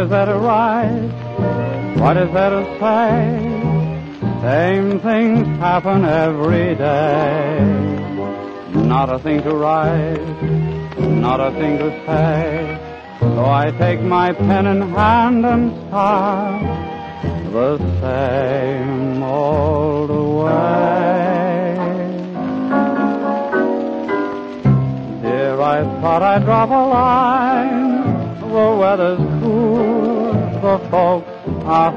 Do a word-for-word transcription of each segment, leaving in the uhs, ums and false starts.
is there to write? What is there to say? Same things happen every day. Not a thing to write, not a thing to say. So I take my pen in hand and start the same old way. Dear, I thought I'd drop a line. The weather's cool, the folks are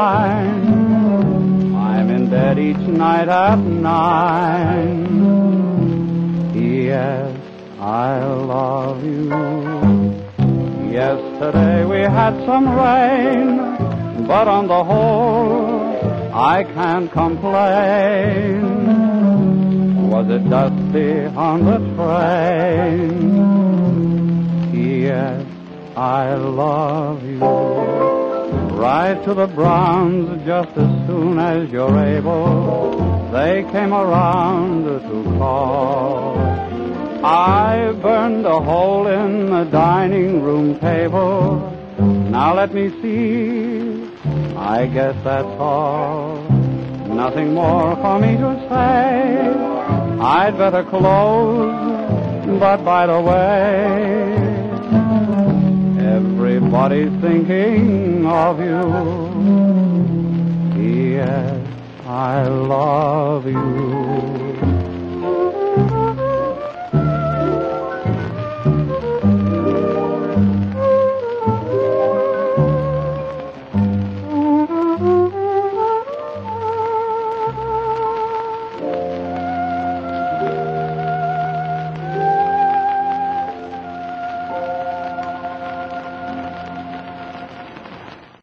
fine. I'm in bed each night at nine. Yes, I love you. Yesterday we had some rain, but on the whole, I can't complain. Was it dusty on the train? Yes, I love you. Ride to the Browns just as soon as you're able. They came around to call. I burned a hole in the dining room table. Now let me see, I guess that's all. Nothing more for me to say. I'd better close, but by the way, everybody's thinking of you. Yes, I love you.